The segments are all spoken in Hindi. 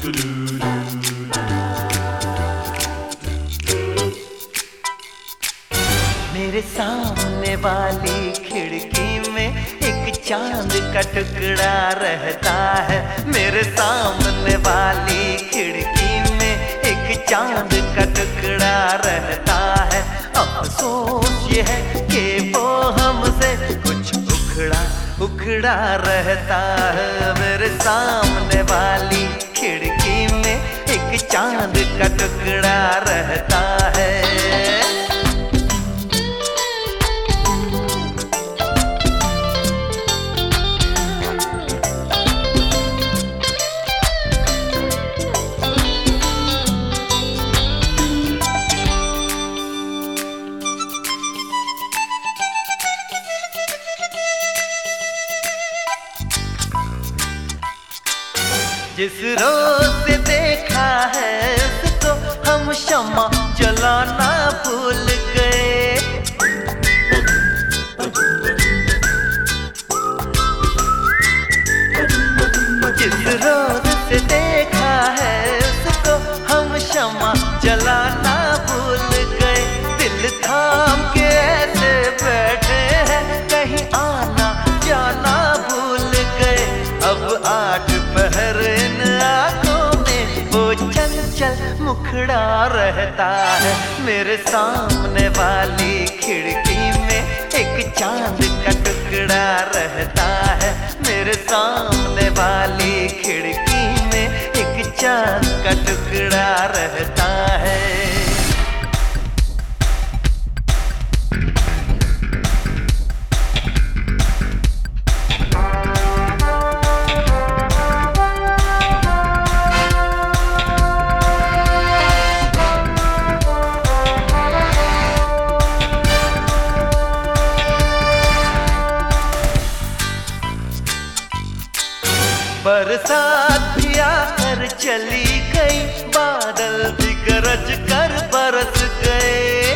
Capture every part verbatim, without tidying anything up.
मेरे सामने वाली खिड़की में एक चांद का टुकड़ा रहता है। मेरे सामने वाली खिड़की में एक चांद का टुकड़ा रहता है। अफसोस ये है कि वो हमसे कुछ उखड़ा उखड़ा रहता है। मेरे सामने वाली खिड़की में एक चांद का टुकड़ा रहता है। जिस रोज से देखा है उसको हम शम्मा जलाना भूल गए। जिस रोज से देखा है उसको हम शम्मा जलाना भूल गए। दिल थाम के ऐसे बैठे हैं कहीं आना जाना भूल गए। अब आठ पहर चल मुखड़ा रहता है। मेरे सामने वाली खिड़की में एक चांद का टुकड़ा रहता है। मेरे सामने वाली खिड़की में एक चांद का टुकड़ा रहता है। बरसात भी आकर चली गई, बादल भी गरज कर बरस गए।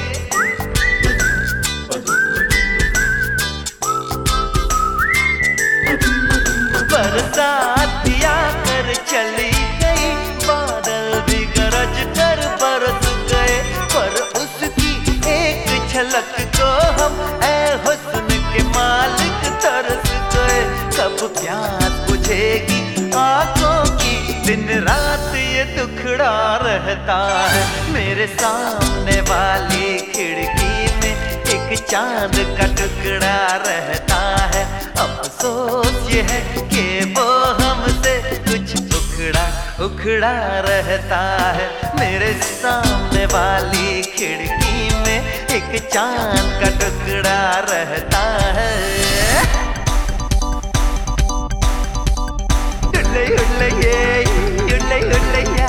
बरसात भी आकर चली गई, बादल भी गरज कर बरस गए। पर उसकी एक झलक को हम ऐ हुस्न के मालिक तरस गए। कब प्यास बुझेगी आंखों की, दिन रात ये दुखड़ा रहता है। मेरे सामने वाली खिड़की में एक चांद का टुकड़ा रहता है। अफसोस ये है कि वो हमसे कुछ उखड़ा उखड़ा रहता है। मेरे सामने वाली खिड़की में एक चांद का टुकड़ा रहता है। Ulle ulle ye, ulle ulle ye.